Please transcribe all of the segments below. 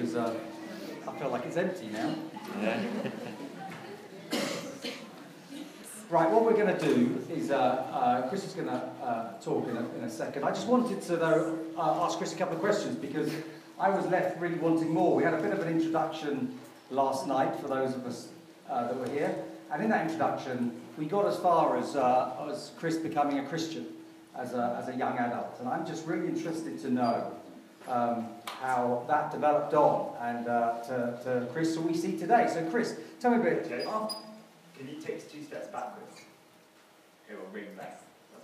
because I feel like it's empty now. Yeah. Right, what we're going to do is, Chris is going to talk in a second. I just wanted to, though, ask Chris a couple of questions, because I was left really wanting more. We had a bit of an introduction last night for those of us that were here, and in that introduction, we got as far as Chris becoming a Christian as a young adult, and I'm just really interested to know how that developed on, and to Chris, who we see today. So, Chris, tell me a bit. Okay. Can you take 2 steps backwards? It will ring back.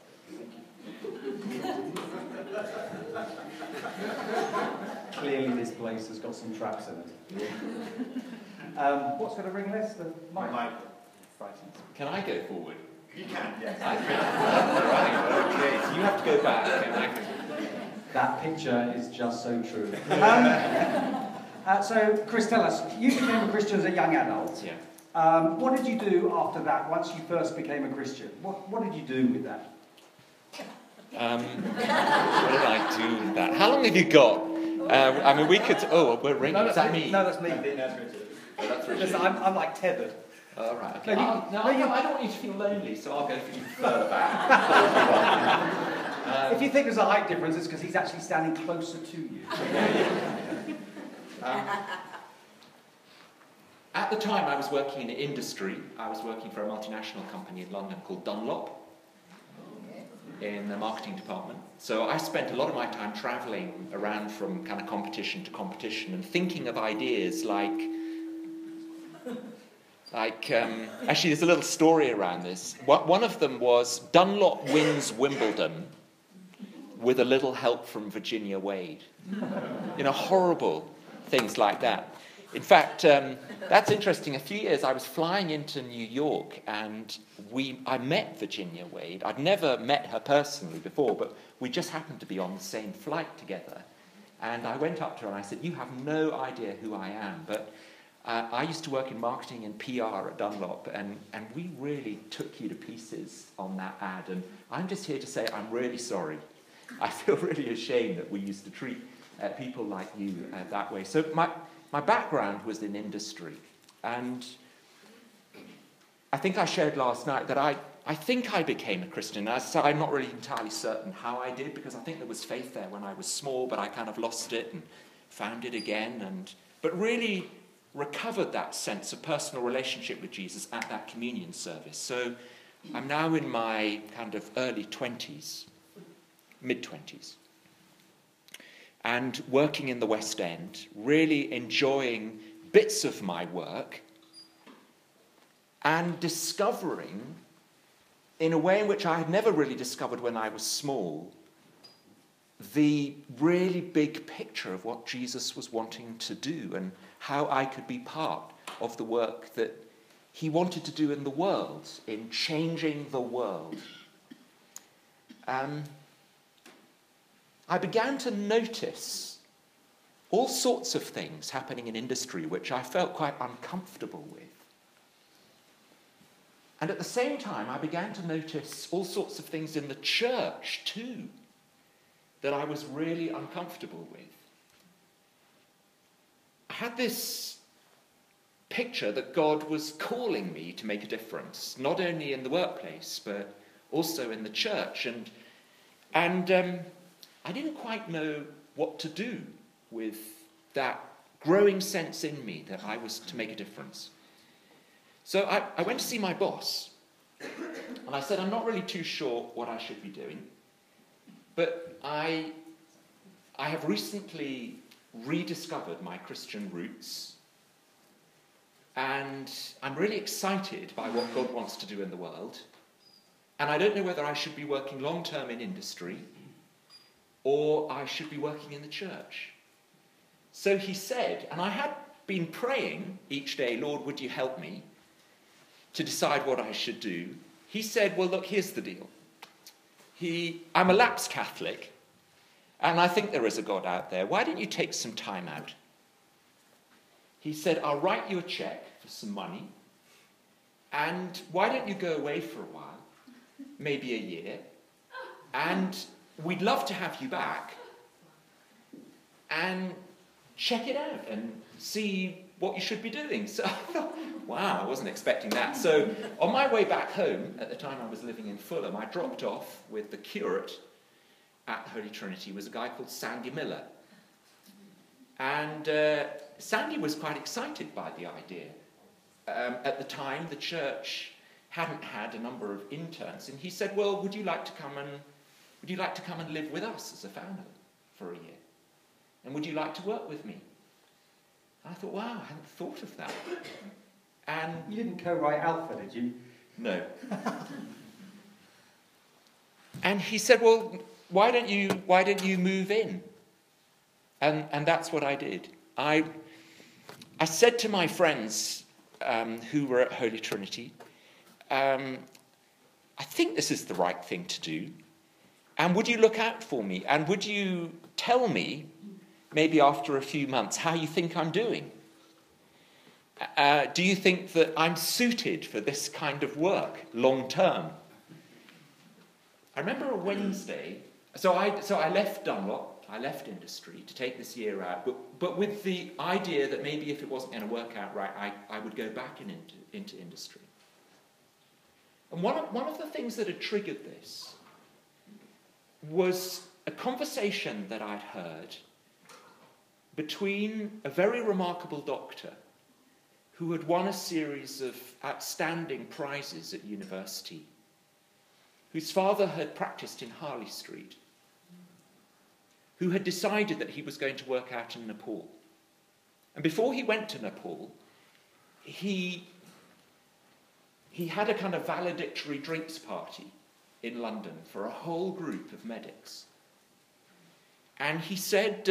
Clearly this place has got some traps in it. What's going to ring less? The mic? Can I go forward? You can, yes. Right, okay. So you have to go back, and I can... That picture is just so true. So, Chris, tell us, you became a Christian as a young adult. Yeah. What did you do after that, once you first became a Christian? What did you do with that? What did I do with that? How long have you got? I mean, we could... Oh, we're ringing. Is that me? No, that's me. I think that's Richard. Oh, that's Richard. Listen, I'm like tethered. All right. Okay. No, I don't want you to feel lonely, so I'll go even further back. If you think there's a height difference, it's because he's actually standing closer to you. At the time, I was working in industry. I was working for a multinational company in London called Dunlop in the marketing department. So I spent a lot of my time travelling around from kind of competition to competition and thinking of ideas like actually, there's a little story around this. One of them was Dunlop wins Wimbledon with a little help from Virginia Wade. Horrible things like that. In fact, that's interesting. A few years I was flying into New York, and I met Virginia Wade. I'd never met her personally before, but we just happened to be on the same flight together. And I went up to her and I said, "You have no idea who I am, but I used to work in marketing and PR at Dunlop, and we really took you to pieces on that ad. And I'm just here to say I'm really sorry. I feel really ashamed that we used to treat people like you that way." So my background was in industry, and I think I shared last night that I think I became a Christian. I'm not really entirely certain how I did, because I think there was faith there when I was small, but I kind of lost it and found it again, but really recovered that sense of personal relationship with Jesus at that communion service. So I'm now in my kind of early 20s, mid-20s, and working in the West End, really enjoying bits of my work and discovering, in a way in which I had never really discovered when I was small, the really big picture of what Jesus was wanting to do and how I could be part of the work that he wanted to do in the world, in changing the world. I began to notice all sorts of things happening in industry which I felt quite uncomfortable with. And at the same time, I began to notice all sorts of things in the church too that I was really uncomfortable with. I had this picture that God was calling me to make a difference, not only in the workplace, but also in the church. And I didn't quite know what to do with that growing sense in me that I was to make a difference. So I went to see my boss, and I said, "I'm not really too sure what I should be doing, but I have recently rediscovered my Christian roots, and I'm really excited by what God wants to do in the world, and I don't know whether I should be working long-term in industry or I should be working in the church." So he said, and I had been praying each day, "Lord, would you help me to decide what I should do?" He said, "Well, look, here's the deal. I'm a lapsed Catholic, and I think there is a God out there. Why don't you take some time out?" He said, "I'll write you a check for some money, and why don't you go away for a while, maybe a year, and we'd love to have you back, and check it out and see what you should be doing. So I thought, wow, I wasn't expecting that. So on my way back home, at the time I was living in Fulham, I dropped off with the curate at Holy Trinity, was a guy called Sandy Miller. And Sandy was quite excited by the idea. At the time, the church hadn't had a number of interns, and he said, well, would you like to come and live with us as a family for a year? And would you like to work with me? I thought, wow, I hadn't thought of that. And You didn't co-write Alpha, did you? no. And he said, well, why don't you move in? And that's what I did. I said to my friends who were at Holy Trinity, I think this is the right thing to do. And would you look out for me? And would you tell me, maybe after a few months, how you think I'm doing? Do you think that I'm suited for this kind of work long term? I remember a Wednesday, so I left Dunlop, I left industry to take this year out, but with the idea that maybe if it wasn't going to work out right, I would go back into industry. And one of the things that had triggered this was a conversation that I'd heard between a very remarkable doctor who had won a series of outstanding prizes at university, whose father had practiced in Harley Street, who had decided that he was going to work out in Nepal. And before he went to Nepal, he had a kind of valedictory drinks party in London for a whole group of medics. And he said,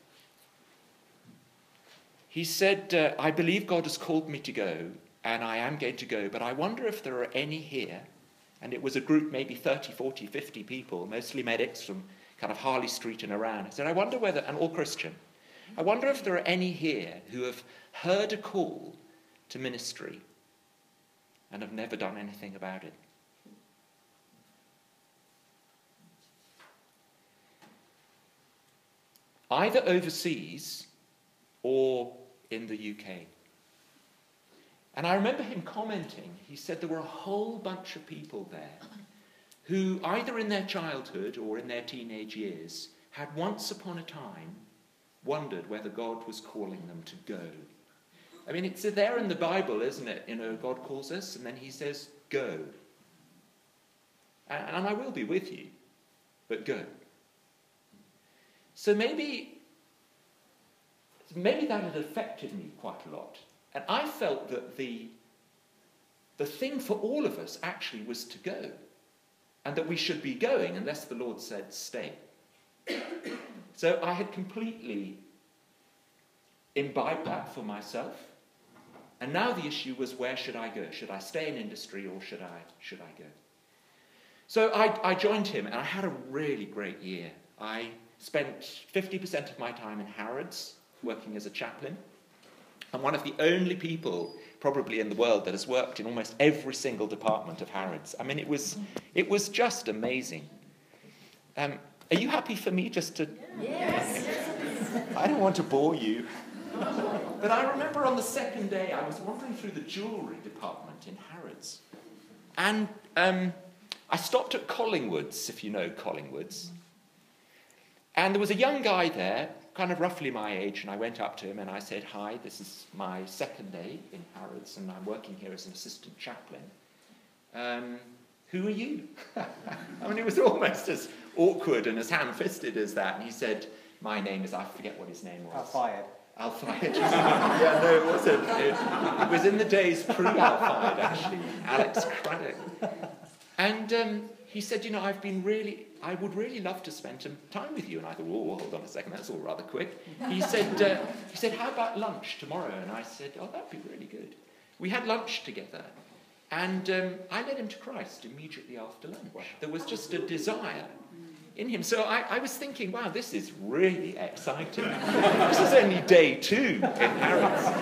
I believe God has called me to go, and I am going to go, but I wonder if there are any here. And it was a group, maybe 30, 40, 50 people, mostly medics from kind of Harley Street and around. I said, I wonder whether, and all Christian, I wonder if there are any here who have heard a call to ministry and have never done anything about it. Either overseas or in the UK. And I remember him commenting, he said there were a whole bunch of people there who either in their childhood or in their teenage years had once upon a time wondered whether God was calling them to go. I mean, it's there in the Bible, isn't it? You know, God calls us and then he says, go. And I will be with you, but go. So maybe that had affected me quite a lot. And I felt that the thing for all of us actually was to go. And that we should be going unless the Lord said stay. So I had completely imbibed that for myself. And now the issue was, where should I go? Should I stay in industry or should I go? So I joined him and I had a really great year. I spent 50% of my time in Harrods working as a chaplain. I'm one of the only people probably in the world that has worked in almost every single department of Harrods. I mean, it was just amazing. Are you happy for me just to... Yes. I don't want to bore you. But I remember on the second day, I was wandering through the jewellery department in Harrods. And I stopped at Collingwood's, if you know Collingwood's. And there was a young guy there, kind of roughly my age, and I went up to him and I said, hi, this is my second day in Harrods, and I'm working here as an assistant chaplain. Who are you? I mean, it was almost as awkward and as ham-fisted as that. And he said, my name is, I forget what his name was. Al-Fayed. Al-Fayed. Yeah, no, it wasn't. It was in the days pre-Al-Fayed, actually. Alex Craddock. And he said, you know, I would really love to spend some time with you. And I thought, oh, hold on a second, that's all rather quick. He said, how about lunch tomorrow? And I said, oh, that'd be really good. We had lunch together. And I led him to Christ immediately after lunch. There was just a desire in him. So I was thinking, wow, this is really exciting. This is only day 2 in Harrods.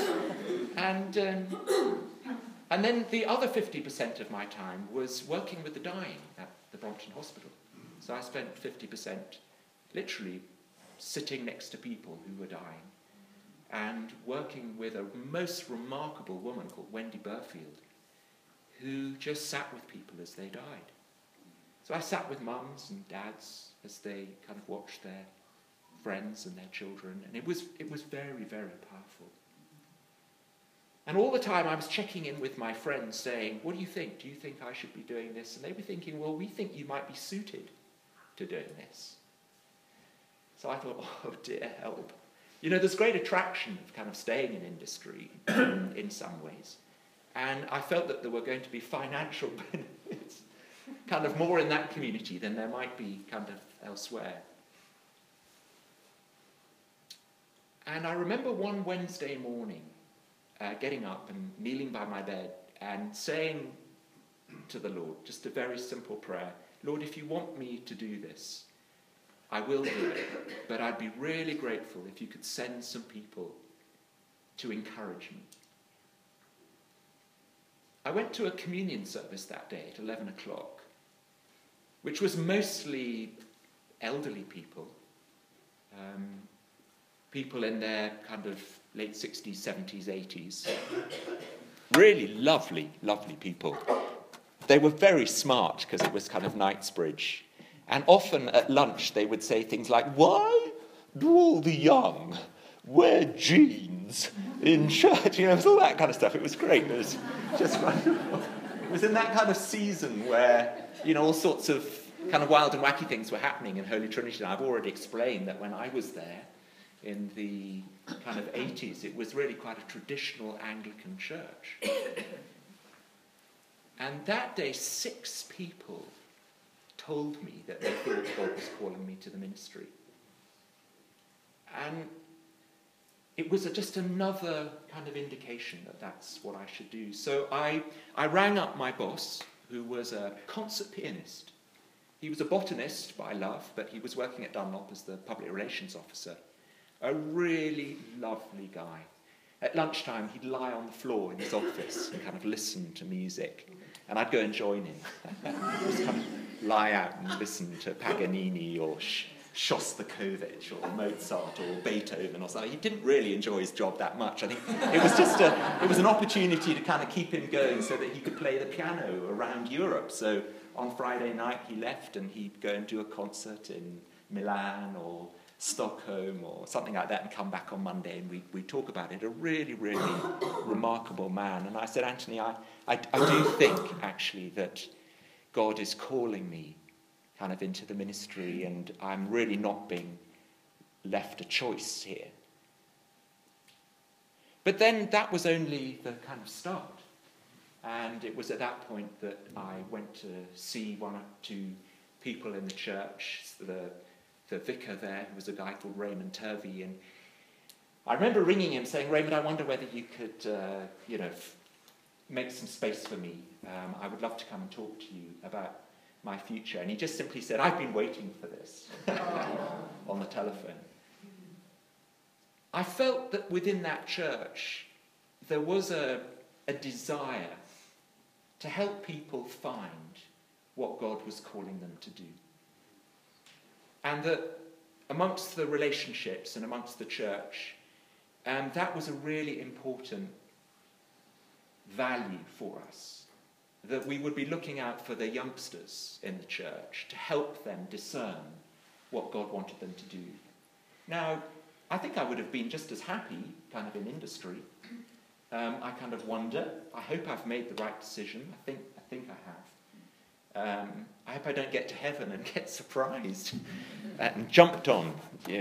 And then the other 50% of my time was working with the dying at the Brompton Hospital. So I spent 50% literally sitting next to people who were dying and working with a most remarkable woman called Wendy Burfield, who just sat with people as they died. So I sat with mums and dads as they kind of watched their friends and their children, and it was very, very powerful. And all the time I was checking in with my friends saying, what do you think? Do you think I should be doing this? And they were thinking, well, we think you might be suited to doing this. So I thought, oh dear, help. You know, there's great attraction of kind of staying in industry in some ways. And I felt that there were going to be financial benefits, kind of more in that community than there might be kind of elsewhere. And I remember one Wednesday morning, getting up and kneeling by my bed and saying to the Lord, just a very simple prayer, Lord, if you want me to do this, I will do it, but I'd be really grateful if you could send some people to encourage me. I went to a communion service that day at 11 o'clock, which was mostly elderly people, people in their kind of late 60s, 70s, 80s. Really lovely, lovely people. They were very smart because it was kind of Knightsbridge. And often at lunch they would say things like, why do all the young wear jeans in church? You know, it was all that kind of stuff. It was great. It was just wonderful. It was in that kind of season where, you know, all sorts of kind of wild and wacky things were happening in Holy Trinity. And I've already explained that when I was there in the kind of 80s, it was really quite a traditional Anglican church. And that day, 6 people told me that they thought God was calling me to the ministry. And it was just another kind of indication that that's what I should do. So I rang up my boss, who was a concert pianist. He was a botanist by love, but he was working at Dunlop as the public relations officer. A really lovely guy. At lunchtime, he'd lie on the floor in his office and kind of listen to music. And I'd go and join him. Just kind of lie out and listen to Paganini or Shostakovich or Mozart or Beethoven or something. He didn't really enjoy his job that much. I think it was just it was an opportunity to kind of keep him going so that he could play the piano around Europe. So on Friday night he left and he'd go and do a concert in Milan or Stockholm or something like that and come back on Monday and we'd talk about it. A really, really remarkable man. And I said, Anthony, I do think actually that God is calling me kind of into the ministry and I'm really not being left a choice here. But then that was only the kind of start. And it was at that point that I went to see 1 or 2 people in the church, the vicar there, who was a guy called Raymond Turvey, and I remember ringing him saying, Raymond, I wonder whether you could, make some space for me. I would love to come and talk to you about my future. And he just simply said, I've been waiting for this on the telephone. I felt that within that church, there was a desire to help people find what God was calling them to do. And that amongst the relationships and amongst the church, that was a really important value for us. That we would be looking out for the youngsters in the church to help them discern what God wanted them to do. Now, I think I would have been just as happy kind of in industry. I kind of wonder, I hope I've made the right decision. I think I have. I hope I don't get to heaven and get surprised and jumped on.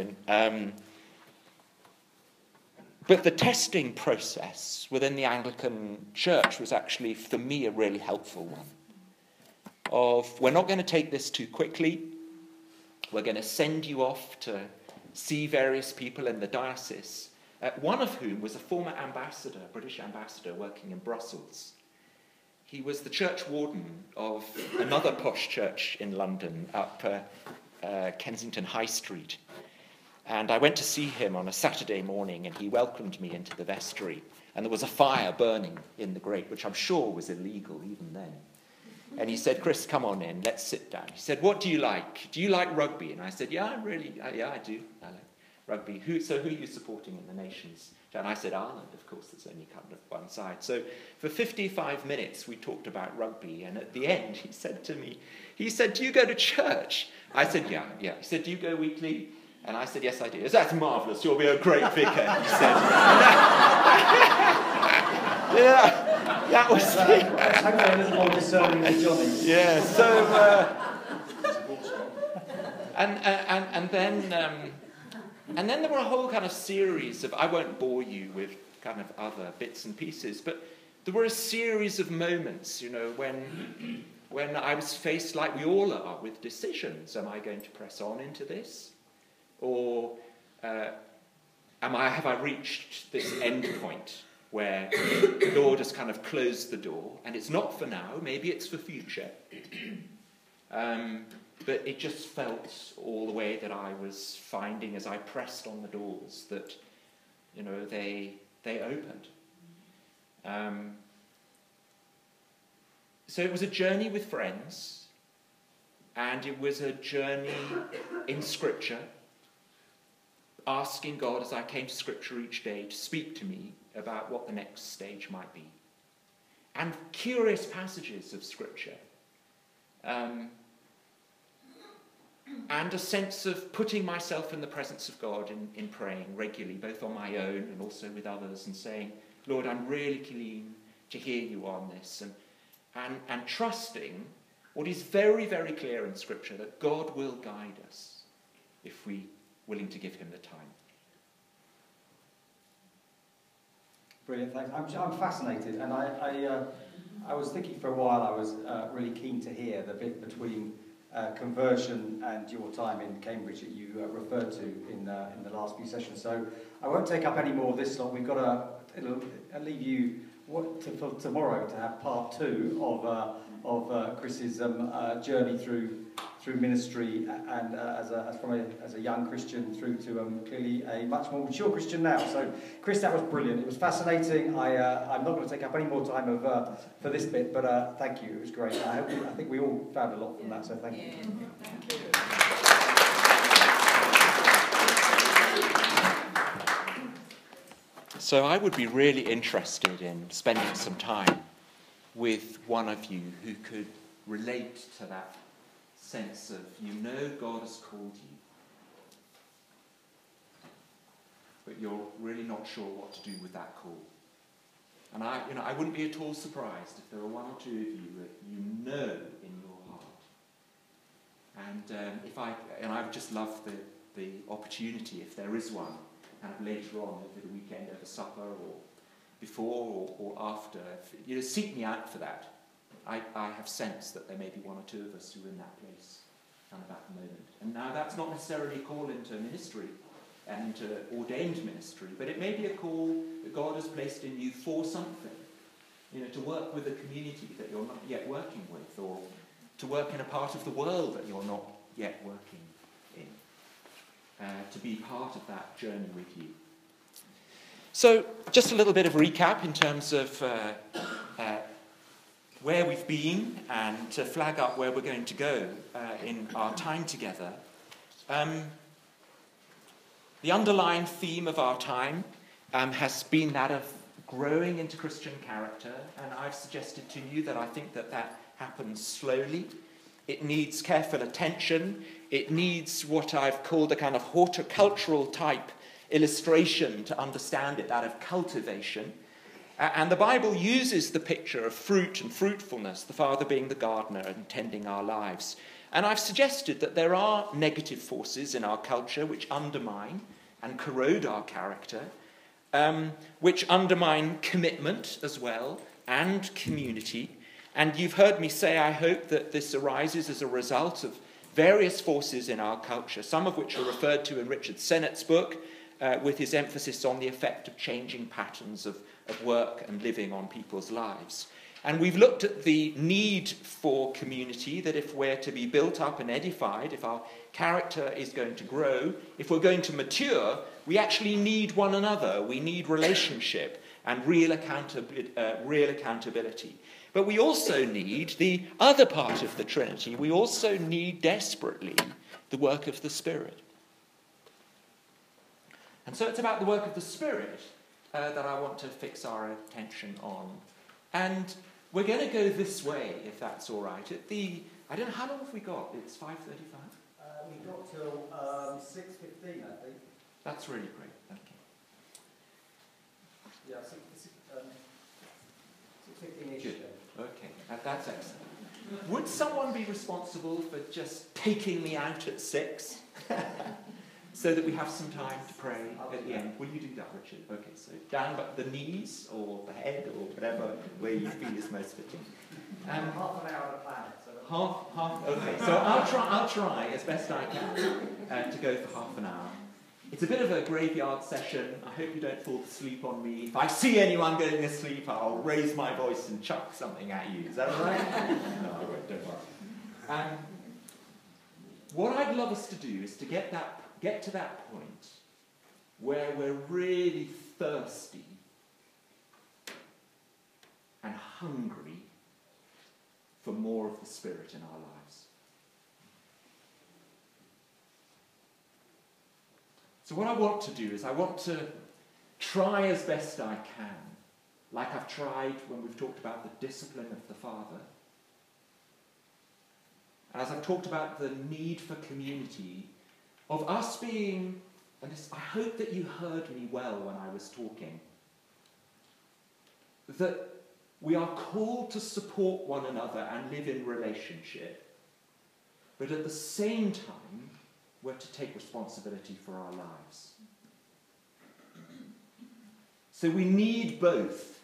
But the testing process within the Anglican Church was actually, for me, a really helpful one. We're not going to take this too quickly. We're going to send you off to see various people in the diocese, one of whom was a former ambassador, British ambassador, working in Brussels. He was the church warden of another posh church in London up Kensington High Street. And I went to see him on a Saturday morning and he welcomed me into the vestry. And there was a fire burning in the grate, which I'm sure was illegal even then. And he said, Chris, come on in, let's sit down. He said, what do you like? Do you like rugby? And I said, yeah, I do. I like. rugby. Who are you supporting in the Nations? And I said, Ireland, of course, there's only kind of one side. So for 55 minutes, we talked about rugby. And at the end, he said to me, do you go to church? I said, yeah. He said, do you go weekly? And I said, yes, I do. That's marvellous. You'll be a great vicar, he said. Yeah, that was a little more discerning than Johnny. Yeah, so... And then there were a whole kind of series of, I won't bore you with kind of other bits and pieces, but there were a series of moments, when I was faced, like we all are, with decisions. Am I going to press on into this? Or have I reached this end point where the Lord has kind of closed the door, and it's not for now, maybe it's for future. But it just felt all the way that I was finding as I pressed on the doors that, they opened. So it was a journey with friends, and it was a journey in Scripture, asking God as I came to Scripture each day to speak to me about what the next stage might be. And curious passages of Scripture. And a sense of putting myself in the presence of God in praying regularly, both on my own and also with others, and saying, Lord, I'm really keen to hear you on this, and trusting what is very, very clear in Scripture, that God will guide us if we're willing to give him the time. Brilliant, thanks. I'm fascinated, and I was thinking for a while, I was really keen to hear the bit between conversion and your time in Cambridge that you referred to in the last few sessions. So I won't take up any more of this lot. We've got I'll leave you for tomorrow to have part 2 of Chris's journey through ministry and as a young Christian through to clearly a much more mature Christian now. So Chris, that was brilliant. It was fascinating. I'm not going to take up any more time for this bit, but thank you. It was great. I think we all found a lot from that. So thank you. Thank you. So I would be really interested in spending some time with one of you who could relate to that sense of, God has called you, but you're really not sure what to do with that call. And I wouldn't be at all surprised if there were one or two of you that in your heart. And I would just love the opportunity, if there is one, kind of later on over the weekend, over supper, or before or after. Seek me out for that. I have sensed that there may be one or two of us who are in that place kind of at the moment. And now that's not necessarily a call into ministry and into ordained ministry, but it may be a call that God has placed in you for something. To work with a community that you're not yet working with, or to work in a part of the world that you're not yet working in. To be part of that journey with you. So, just a little bit of recap in terms of where we've been and to flag up where we're going to go in our time together. The underlying theme of our time has been that of growing into Christian character, and I've suggested to you that I think that happens slowly. It needs careful attention. It needs what I've called a kind of horticultural type illustration to understand it, that of cultivation. And the Bible uses the picture of fruit and fruitfulness, the Father being the gardener and tending our lives. And I've suggested that there are negative forces in our culture which undermine and corrode our character, which undermine commitment as well, and community. And you've heard me say, I hope, that this arises as a result of various forces in our culture, some of which are referred to in Richard Sennett's book, with his emphasis on the effect of changing patterns of work and living on people's lives. And we've looked at the need for community, that if we're to be built up and edified, if our character is going to grow, if we're going to mature, we actually need one another. We need relationship and real accountability. But we also need the other part of the Trinity. We also need desperately the work of the Spirit. And so it's about the work of the Spirit that I want to fix our attention on. And we're going to go this way, if that's all right. I don't know, how long have we got? It's 5:35? We've got till 6:15, I think. That's really great, thank you. Yeah, 6:15-ish. Good. Okay, that's excellent. Would someone be responsible for just taking me out at 6? So that we have some time to pray at the end. Will you do that, Richard? Okay, so down but the knees or the head or whatever, where you feel is most fitting. Half an hour to plan it. Half. Okay, so I'll try as best I can to go for half an hour. It's a bit of a graveyard session. I hope you don't fall asleep on me. If I see anyone going asleep, I'll raise my voice and chuck something at you. Is that all right? No, I won't. Don't worry. What I'd love us to do is to get to that point where we're really thirsty and hungry for more of the Spirit in our lives. So what I want to do is I want to try as best I can, like I've tried when we've talked about the discipline of the Father, and as I've talked about the need for community, of us being, and I hope that you heard me well when I was talking, that we are called to support one another and live in relationship, but at the same time, we're to take responsibility for our lives. So we need both.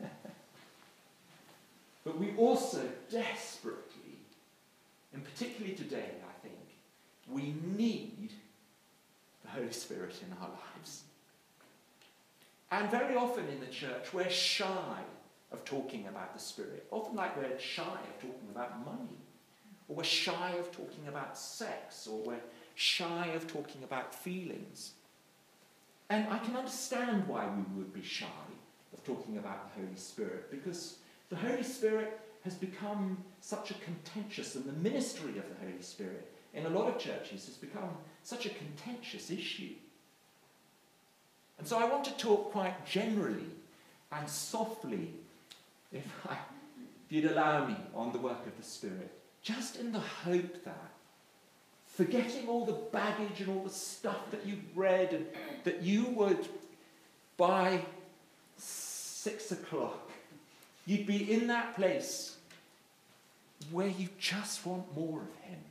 But we also desperately, and particularly today, I think, we need the Holy Spirit in our lives. And very often in the church, we're shy of talking about the Spirit. Often like we're shy of talking about money. Or we're shy of talking about sex. Or we're shy of talking about feelings. And I can understand why we would be shy of talking about the Holy Spirit. Because the Holy Spirit has become such a contentious, and the ministry of the Holy Spirit in a lot of churches has become such a contentious issue. And so I want to talk quite generally and softly, if you'd allow me, on the work of the Spirit, just in the hope that, forgetting all the baggage and all the stuff that you've read, and that you would, by 6 o'clock, you'd be in that place where you just want more of him.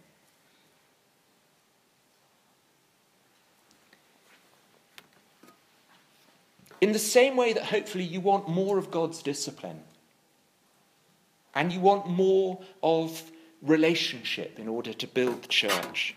In the same way that hopefully you want more of God's discipline, and you want more of relationship in order to build the church.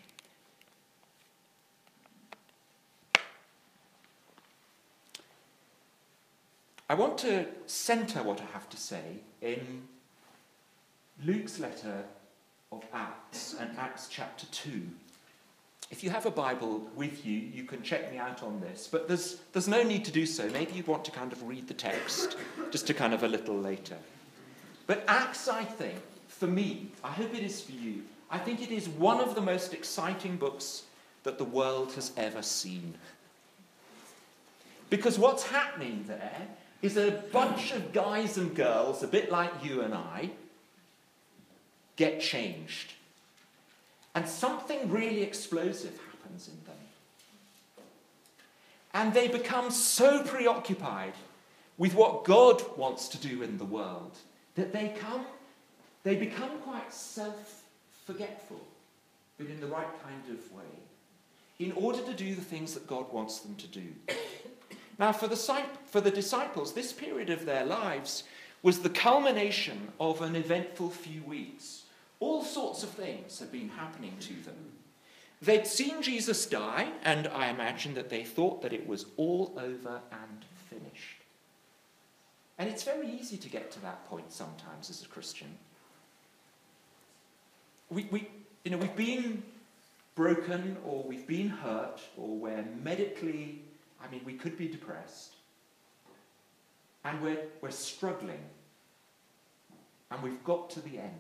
I want to centre what I have to say in Luke's letter of Acts and Acts chapter 2. If you have a Bible with you, you can check me out on this, but there's no need to do so. Maybe you'd want to kind of read the text just to kind of a little later. But Acts, I think, for me, I hope it is for you, I think it is one of the most exciting books that the world has ever seen. Because what's happening there is a bunch of guys and girls, a bit like you and I, get changed. And something really explosive happens in them. And they become so preoccupied with what God wants to do in the world that they become quite self-forgetful, but in the right kind of way, in order to do the things that God wants them to do. Now, for the disciples, this period of their lives was the culmination of an eventful few weeks. All sorts of things had been happening to them. They'd seen Jesus die, and I imagine that they thought that it was all over and finished. And it's very easy to get to that point sometimes as a Christian. We've been broken, or we've been hurt, or we're medically, we could be depressed. And we're struggling. And we've got to the end.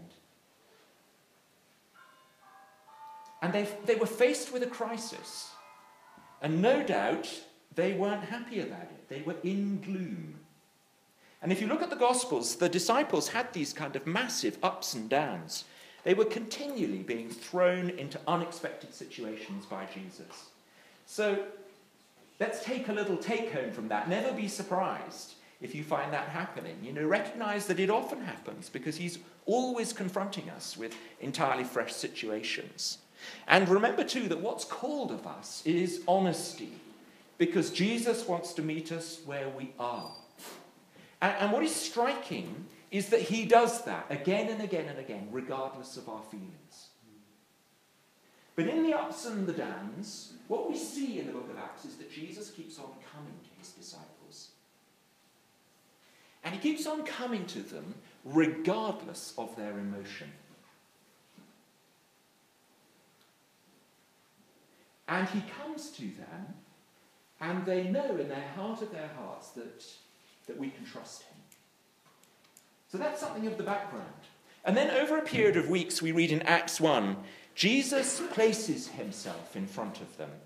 And they were faced with a crisis. And no doubt, they weren't happy about it. They were in gloom. And if you look at the Gospels, the disciples had these kind of massive ups and downs. They were continually being thrown into unexpected situations by Jesus. So let's take a little take-home from that. Never be surprised if you find that happening. Recognize that it often happens because he's always confronting us with entirely fresh situations. And remember, too, that what's called of us is honesty, because Jesus wants to meet us where we are. And what is striking is that he does that again and again and again, regardless of our feelings. But in the ups and the downs, what we see in the book of Acts is that Jesus keeps on coming to his disciples. And he keeps on coming to them regardless of their emotion. And he comes to them, and they know in their heart of their hearts that we can trust him. So that's something of the background. And then over a period of weeks, we read in Acts 1, Jesus places himself in front of them.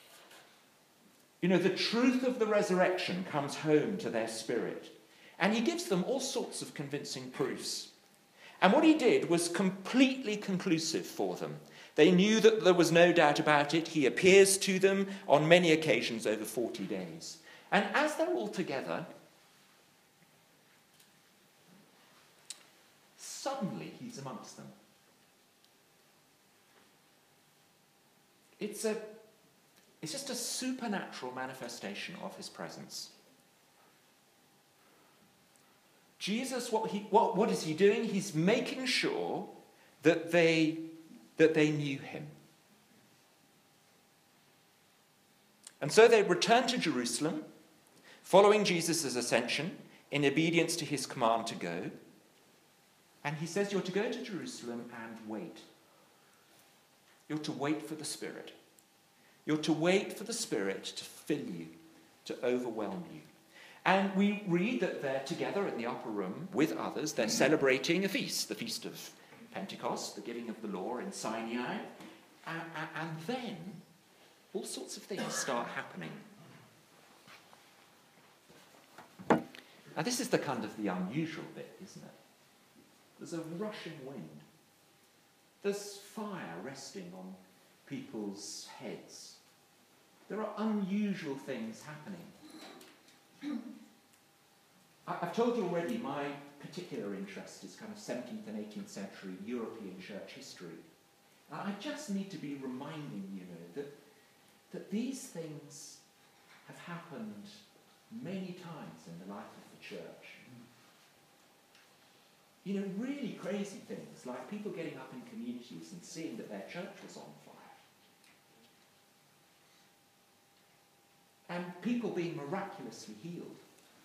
The truth of the resurrection comes home to their spirit. And he gives them all sorts of convincing proofs. And what he did was completely conclusive for them. They knew that there was no doubt about it. He appears to them on many occasions over 40 days. And as they're all together, suddenly he's amongst them. It's just a supernatural manifestation of his presence. Jesus, what is he doing? He's making sure that they knew him. And so they return to Jerusalem, following Jesus' ascension, in obedience to his command to go. And he says, you're to go to Jerusalem and wait. You're to wait for the Spirit. You're to wait for the Spirit to fill you, to overwhelm you. And we read that they're together in the upper room with others. They're celebrating a feast, the Feast of Pentecost, the giving of the law in Sinai. And then all sorts of things start happening. Now this is the kind of the unusual bit, isn't it? There's a rushing wind. There's fire resting on people's heads. There are unusual things happening. I've told you already, my particular interest is kind of 17th and 18th century European church history. I just need to be reminding that these things have happened many times in the life of the church. Really crazy things, like people getting up in communities and seeing that their church was on fire. And people being miraculously healed.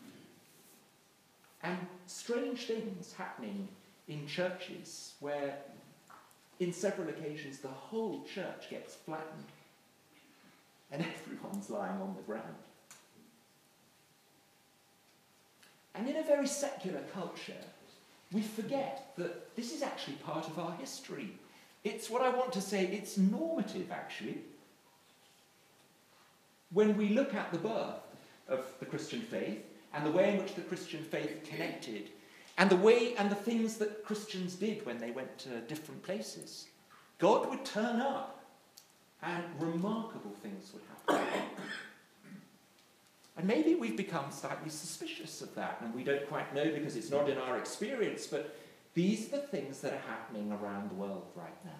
And strange things happening in churches where, in several occasions, the whole church gets flattened and everyone's lying on the ground. And in a very secular culture, we forget that this is actually part of our history. It's what I want to say, it's normative, actually. When we look at the birth of the Christian faith, and the way in which the Christian faith connected, and the way and the things that Christians did when they went to different places, God would turn up, and remarkable things would happen. And maybe we've become slightly suspicious of that, and we don't quite know because it's not in our experience, but these are the things that are happening around the world right now.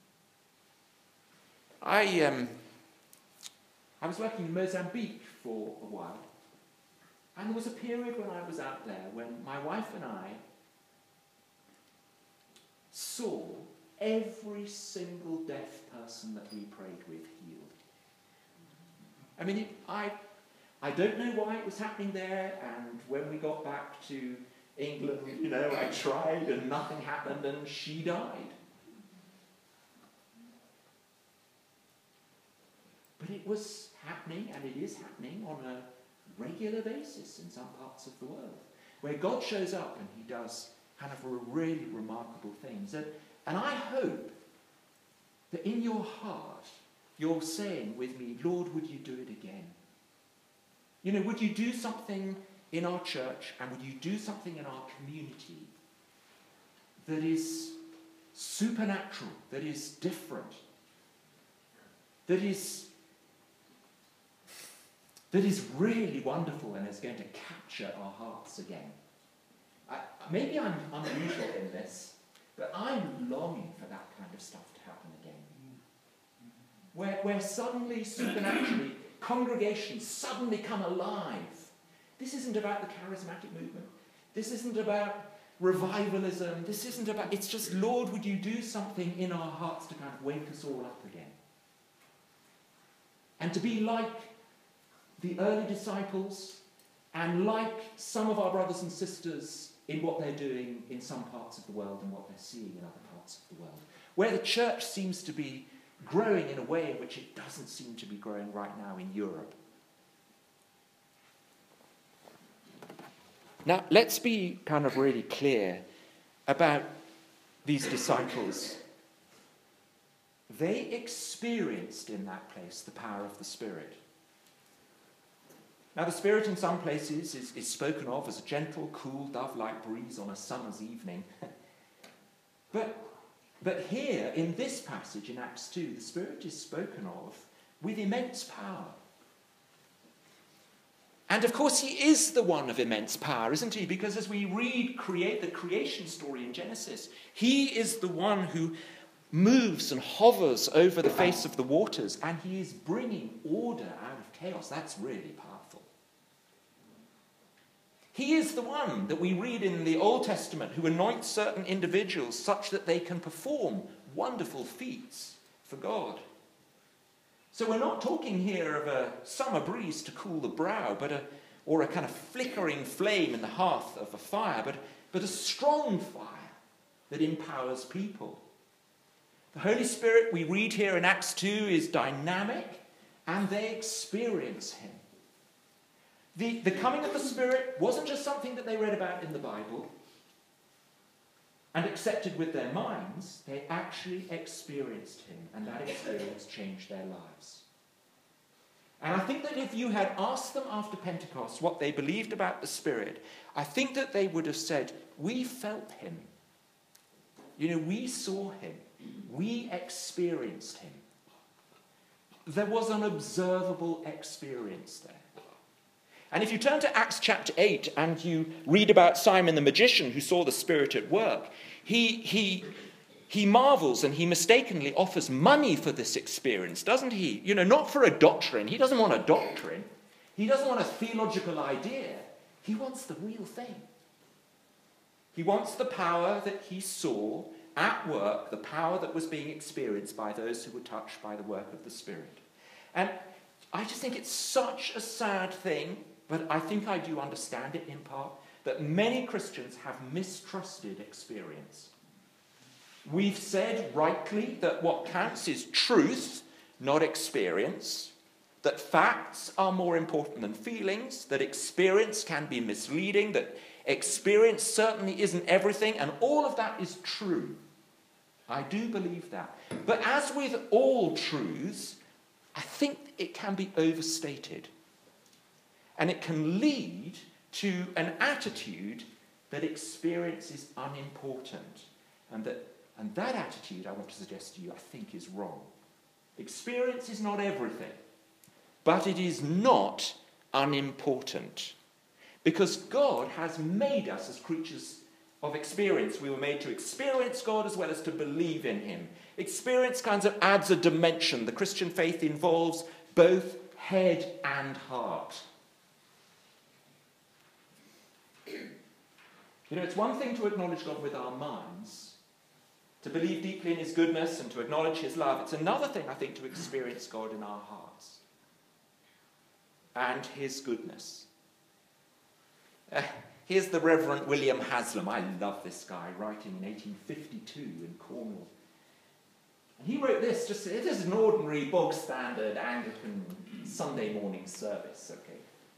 I was working in Mozambique for a while, and there was a period when I was out there when my wife and I saw every single deaf person that we prayed with healed. I mean, I don't know why it was happening there, and when we got back to England, I tried and nothing happened and she died. But it was happening, and it is happening on a regular basis in some parts of the world, where God shows up and he does kind of really remarkable things. And I hope that in your heart, you're saying with me, Lord, would you do it again? You know, would you do something in our church and would you do something in our community that is supernatural, that is different, that is really wonderful and is going to capture our hearts again? Maybe I'm unusual in this, but I'm longing for that kind of stuff to happen again. Where suddenly, supernaturally, congregations suddenly come alive. This isn't about the charismatic movement. This isn't about revivalism. This isn't about... It's just, Lord, would you do something in our hearts to kind of wake us all up again? And to be like the early disciples and like some of our brothers and sisters in what they're doing in some parts of the world and what they're seeing in other parts of the world, where the church seems to be growing in a way in which it doesn't seem to be growing right now in Europe. Now, let's be kind of really clear about these disciples. They experienced in that place the power of the Spirit. Now, the Spirit in some places is spoken of as a gentle, cool, dove-like breeze on a summer's evening. But here, in this passage in Acts 2, the Spirit is spoken of with immense power. And of course, he is the one of immense power, isn't he? Because as we read the creation story in Genesis, he is the one who moves and hovers over the face of the waters, and he is bringing order out of chaos. That's really powerful. He is the one that we read in the Old Testament who anoints certain individuals such that they can perform wonderful feats for God. So we're not talking here of a summer breeze to cool the brow, or a kind of flickering flame in the hearth of a fire, but a strong fire that empowers people. The Holy Spirit, we read here in Acts 2, is dynamic, and they experience him. The coming of the Spirit wasn't just something that they read about in the Bible and accepted with their minds. They actually experienced him, and that experience changed their lives. And I think that if you had asked them after Pentecost what they believed about the Spirit, I think that they would have said, we felt him. You know, we saw him. We experienced him. There was an observable experience there. And if you turn to Acts chapter 8 and you read about Simon the magician who saw the Spirit at work, he marvels and he mistakenly offers money for this experience, doesn't he? You know, not for a doctrine. He doesn't want a doctrine. He doesn't want a theological idea. He wants the real thing. He wants the power that he saw at work, the power that was being experienced by those who were touched by the work of the Spirit. And I just think it's such a sad thing, but I think I do understand it in part, that many Christians have mistrusted experience. We've said rightly that what counts is truth, not experience, that facts are more important than feelings, that experience can be misleading, that experience certainly isn't everything, and all of that is true. I do believe that. But as with all truths, I think it can be overstated. And it can lead to an attitude that experience is unimportant. And that attitude, I want to suggest to you, I think is wrong. Experience is not everything. But it is not unimportant. Because God has made us as creatures of experience. We were made to experience God as well as to believe in him. Experience kind of adds a dimension. The Christian faith involves both head and heart. You know, it's one thing to acknowledge God with our minds, to believe deeply in his goodness and to acknowledge his love. It's another thing, I think, to experience God in our hearts and his goodness. Here's the Reverend William Haslam. I love this guy, writing in 1852 in Cornwall. And he wrote this, this is an ordinary bog standard Anglican Sunday morning service, okay?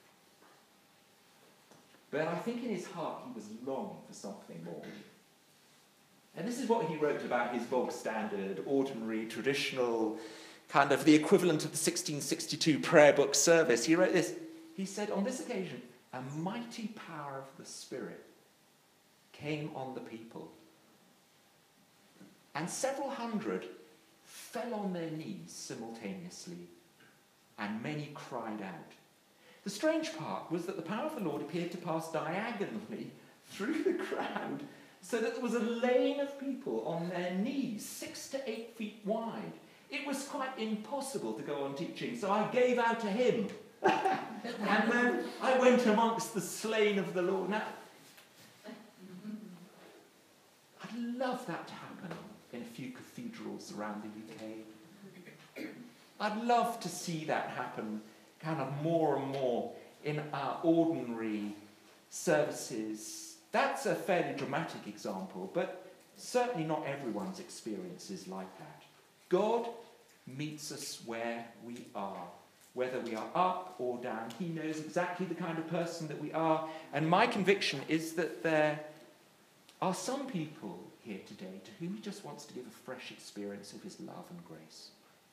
But I think in his heart he was longing for something more. And this is what he wrote about his bog standard, ordinary, traditional, kind of the equivalent of the 1662 prayer book service. He wrote this: he said, on this occasion, a mighty power of the Spirit came on the people. And several hundred fell on their knees simultaneously, and many cried out. The strange part was that the power of the Lord appeared to pass diagonally through the crowd, so that there was a lane of people on their knees, 6 to 8 feet wide. It was quite impossible to go on teaching, so I gave out a hymn. And then I went amongst the slain of the Lord. Now, I'd love that to happen in a few cathedrals around the UK. I'd love to see that happen kind of more and more in our ordinary services. That's a fairly dramatic example, but certainly not everyone's experience is like that. God meets us where we are, whether we are up or down. He knows exactly the kind of person that we are. And my conviction is that there are some people here today to whom he just wants to give a fresh experience of his love and grace.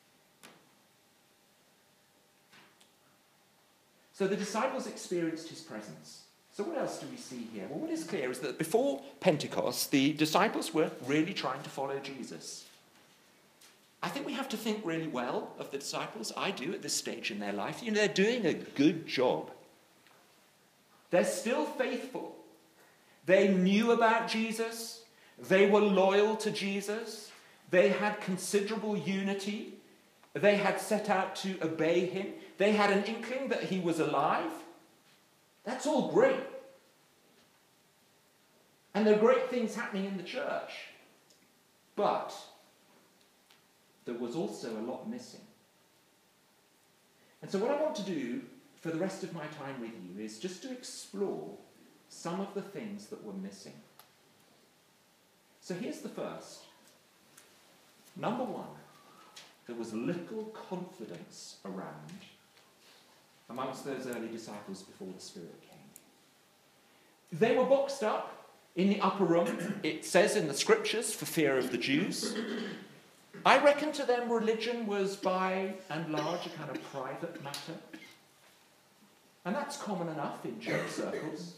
So the disciples experienced his presence. So what else do we see here? Well, what is clear is that before Pentecost, the disciples weren't really trying to follow Jesus. I think we have to think really well of the disciples. I do at this stage in their life. You know, they're doing a good job. They're still faithful. They knew about Jesus. They were loyal to Jesus. They had considerable unity. They had set out to obey him. They had an inkling that he was alive. That's all great. And there are great things happening in the church. But there was also a lot missing. And so what I want to do for the rest of my time with you is just to explore some of the things that were missing. So here's the first. Number one, there was little confidence around amongst those early disciples before the Spirit came. They were boxed up in the upper room, it says in the scriptures, for fear of the Jews. I reckon to them religion was by and large a kind of private matter. And that's common enough in church circles.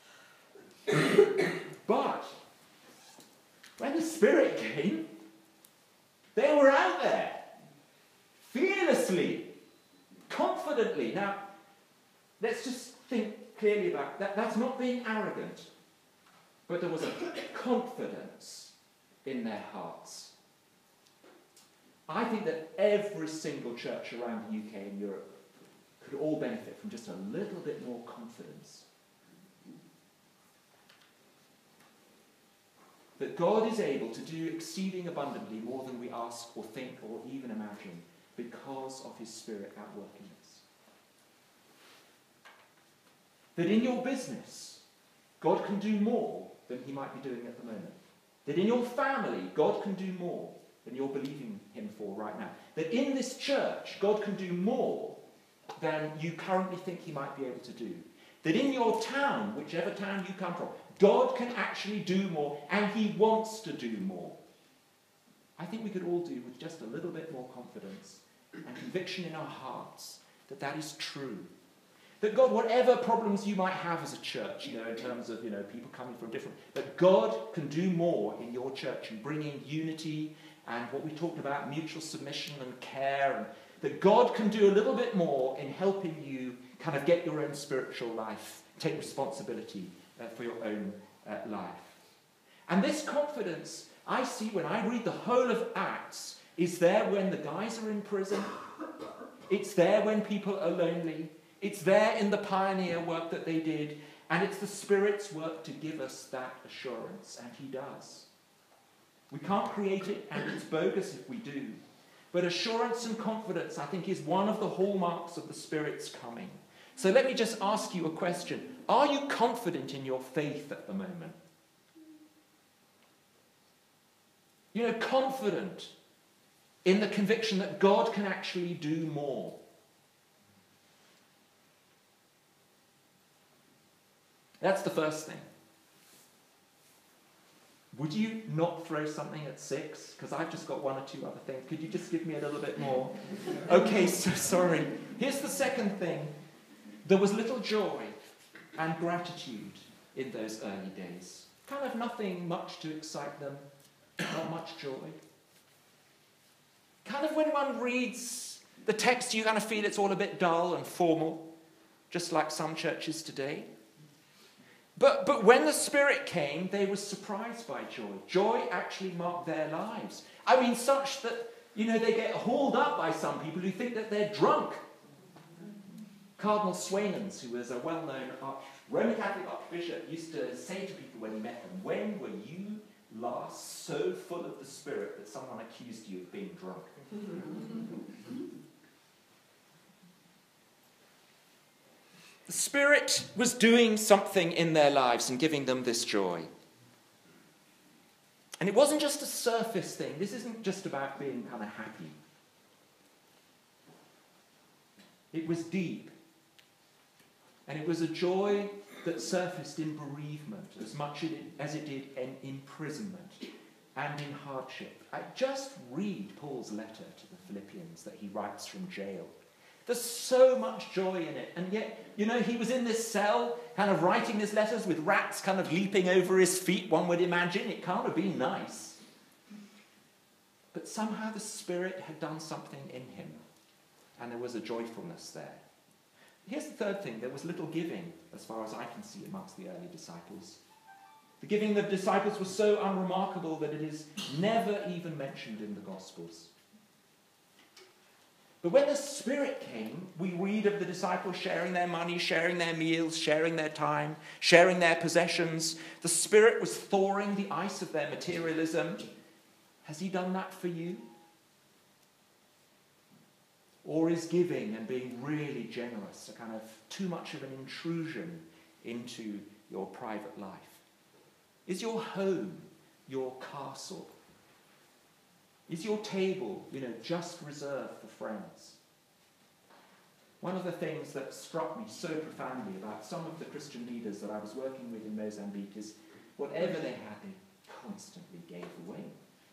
But when the Spirit came, they were out there, fearlessly, confidently. Now, let's just think clearly about that. That's not being arrogant, but there was a confidence in their hearts. I think that every single church around the UK and Europe could all benefit from just a little bit more confidence. That God is able to do exceeding abundantly more than we ask or think or even imagine because of his Spirit at work in us. That in your business, God can do more than he might be doing at the moment. That in your family, God can do more than you're believing him for right now. That in this church, God can do more than you currently think he might be able to do. That in your town, whichever town you come from, God can actually do more, and he wants to do more. I think we could all do with just a little bit more confidence and conviction in our hearts that that is true. That God, whatever problems you might have as a church, in terms of, people coming from different, that God can do more in your church and bring in unity and what we talked about, mutual submission and care, and that God can do a little bit more in helping you kind of get your own spiritual life, take responsibility for your own life. And this confidence I see when I read the whole of Acts is there when the guys are in prison. It's there when people are lonely. It's there in the pioneer work that they did. And it's the Spirit's work to give us that assurance. And he does. We can't create it, and it's bogus if we do. But assurance and confidence, I think, is one of the hallmarks of the Spirit's coming. So let me just ask you a question. Are you confident in your faith at the moment? Confident in the conviction that God can actually do more. That's the first thing. Would you not throw something at 6? Because I've just got one or two other things. Could you just give me a little bit more? Okay, so sorry. Here's the second thing. There was little joy and gratitude in those early days. Kind of nothing much to excite them, not much joy. Kind of when one reads the text, you kind of feel it's all a bit dull and formal, just like some churches today. But when the Spirit came, they were surprised by joy. Joy actually marked their lives. I mean, such that, they get hauled up by some people who think that they're drunk. Cardinal Swainens, who was a well-known Roman Catholic archbishop, used to say to people when he met them, "When were you last so full of the Spirit that someone accused you of being drunk?" The Spirit was doing something in their lives and giving them this joy. And it wasn't just a surface thing. This isn't just about being kind of happy. It was deep. And it was a joy that surfaced in bereavement as much as it did in imprisonment and in hardship. Just read Paul's letter to the Philippians that he writes from jail. There's so much joy in it. And yet, he was in this cell, kind of writing his letters with rats kind of leaping over his feet, one would imagine. It can't have been nice. But somehow the Spirit had done something in him. And there was a joyfulness there. Here's the third thing. There was little giving, as far as I can see, amongst the early disciples. The giving of the disciples was so unremarkable that it is never even mentioned in the Gospels. But when the Spirit came, we read of the disciples sharing their money, sharing their meals, sharing their time, sharing their possessions. The Spirit was thawing the ice of their materialism. Has he done that for you? Or is giving and being really generous a kind of too much of an intrusion into your private life? Is your home your castle? Is your table, just reserved for friends? One of the things that struck me so profoundly about some of the Christian leaders that I was working with in Mozambique is whatever they had, they constantly gave away.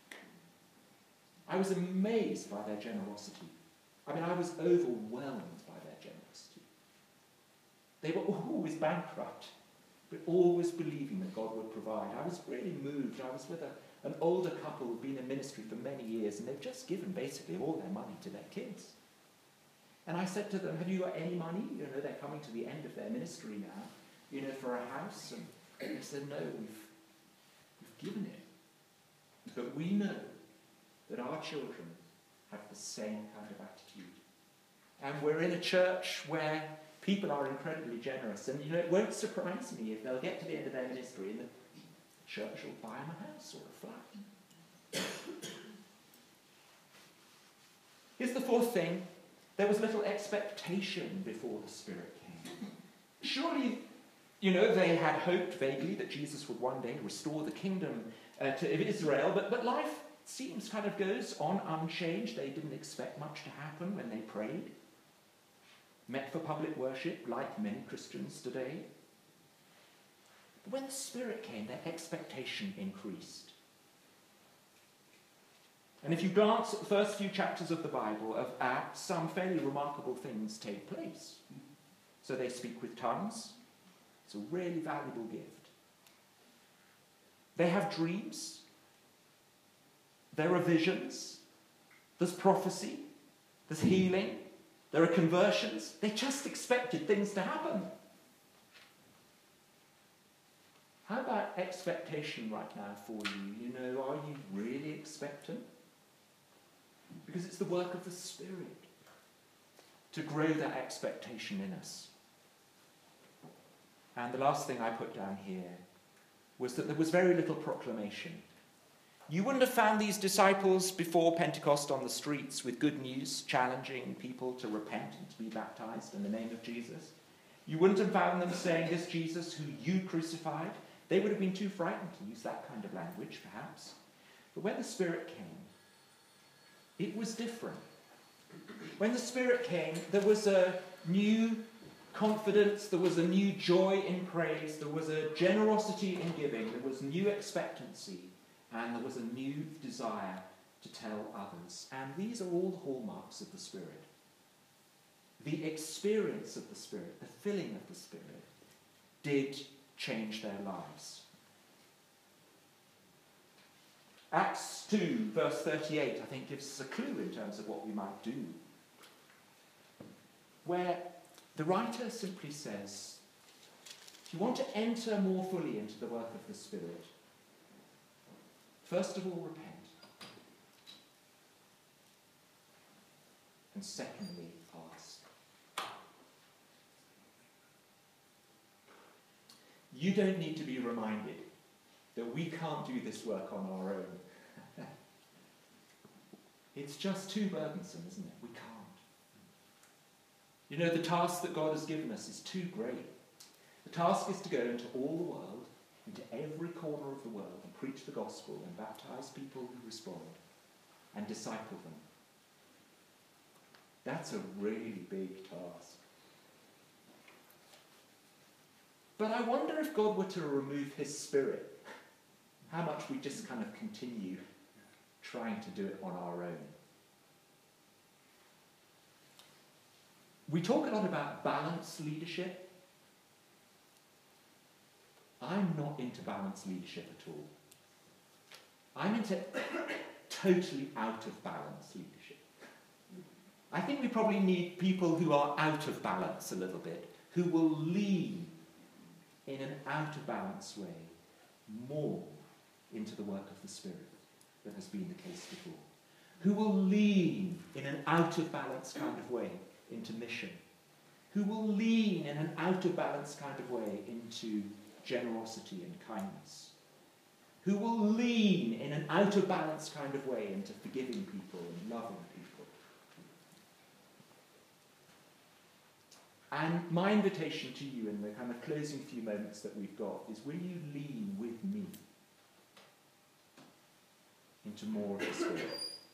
I was amazed by their generosity. I was overwhelmed by their generosity. They were always bankrupt, but always believing that God would provide. I was really moved. I was with an older couple who'd been in ministry for many years, and they've just given basically all their money to their kids. And I said to them, "Have you got any money?" They're coming to the end of their ministry now, for a house. And they said, "No, we've given it. But we know that our children have the same kind of attitude. And we're in a church where people are incredibly generous. And, it won't surprise me if they'll get to the end of their ministry and the church will buy them a house or a flat." Here's the fourth thing. There was little expectation before the Spirit came. Surely, they had hoped vaguely that Jesus would one day restore the kingdom to Israel, but life seems kind of goes on unchanged. They didn't expect much to happen when they prayed. Met for public worship, like many Christians today. But when the Spirit came, their expectation increased. And if you glance at the first few chapters of the Bible, of Acts, some fairly remarkable things take place. So they speak with tongues. It's a really valuable gift. They have dreams. There are visions. There's prophecy. There's healing. There are conversions. They just expected things to happen. How about expectation right now for you? Are you really expectant? Because it's the work of the Spirit to grow that expectation in us. And the last thing I put down here was that there was very little proclamation. You wouldn't have found these disciples before Pentecost on the streets with good news, challenging people to repent and to be baptized in the name of Jesus. You wouldn't have found them saying, "This Jesus who you crucified." They would have been too frightened to use that kind of language, perhaps. But when the Spirit came, it was different. When the Spirit came, there was a new confidence, there was a new joy in praise, there was a generosity in giving, there was new expectancy, and there was a new desire to tell others. And these are all the hallmarks of the Spirit. the experience of the Spirit, the filling of the Spirit, did change their lives. Acts 2, verse 38, I think, gives us a clue in terms of what we might do, where the writer simply says, if you want to enter more fully into the work of the Spirit, first of all, repent. And secondly, ask. You don't need to be reminded that we can't do this work on our own. It's just too burdensome, isn't it? We can't. You know, the task that God has given us is too great. The task is to go into all the world, into every corner of the world, and preach the gospel and baptize people who respond and disciple them. That's a really big task. But I wonder if God were to remove his Spirit, how much we just kind of continue trying to do it on our own. We talk a lot about balanced leadership. I'm not into balanced leadership at all. I'm into totally out of balance leadership. I think we probably need people who are out of balance a little bit, who will lean in an out of balance way more into the work of the Spirit than has been the case before. Who will lean in an out of balance kind of way into mission. Who will lean in an out of balance kind of way into generosity and kindness. Who will lean in an out of balance kind of way into forgiving people and loving people. And my invitation to you in the kind of closing few moments that we've got is, will you lean with me into more of the Spirit?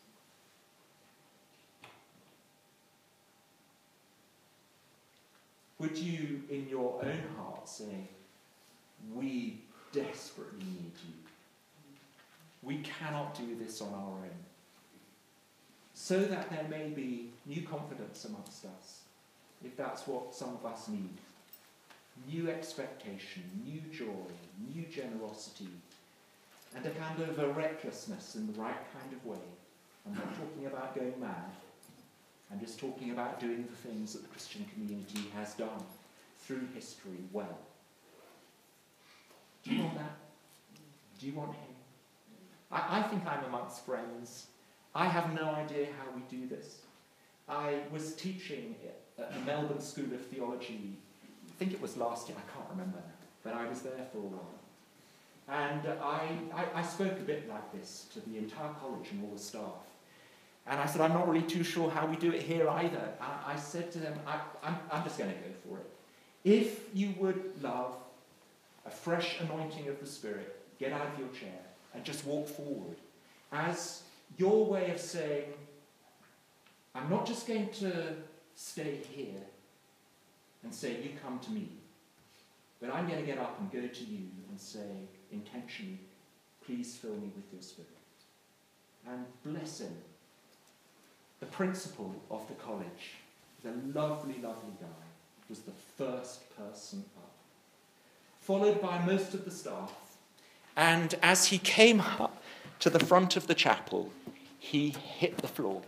Would you, in your own heart, say, we desperately need you. We cannot do this on our own. So that there may be new confidence amongst us, if that's what some of us need. New expectation, new joy, new generosity, and a kind of a recklessness in the right kind of way. I'm not talking about going mad. I'm just talking about doing the things that the Christian community has done through history well. Do you want that? Do you want him? I think I'm amongst friends. I have no idea how we do this. I was teaching at the Melbourne School of Theology, I think it was last year, I can't remember now, but I was there for a while. And I spoke a bit like this to the entire college and all the staff. And I said, I'm not really too sure how we do it here either. I said to them, I'm just going to go for it. If you would love a fresh anointing of the Spirit, get out of your chair and just walk forward as your way of saying, I'm not just going to stay here and say, you come to me, but I'm going to get up and go to you and say, intentionally, please fill me with your Spirit. And bless him. The principal of the college, the lovely, lovely guy, was the first person up, followed by most of the staff. And as he came up to the front of the chapel, he hit the floor.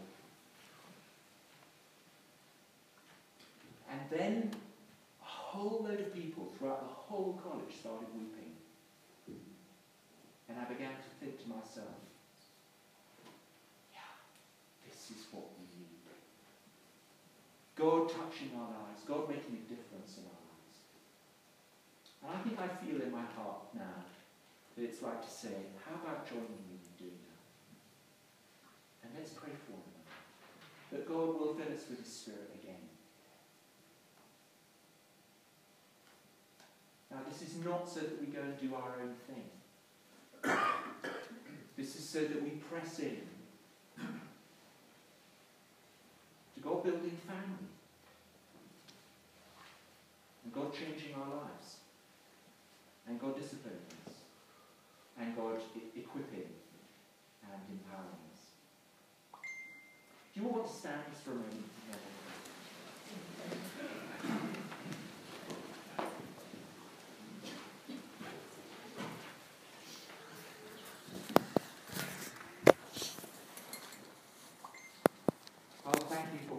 And then a whole load of people throughout the whole college started weeping. And I began to think to myself, what we need. God touching our lives, God making a difference in our lives. And I think I feel in my heart now that it's like to say, how about joining me in doing that? And let's pray for one another, that God will fill us with his Spirit again. Now, this is not so that we go and do our own thing. This is so that we press in to God building family, and God changing our lives, and God disciplining us, and God equipping and empowering us. Do you all want to stand just for a moment together? thank you for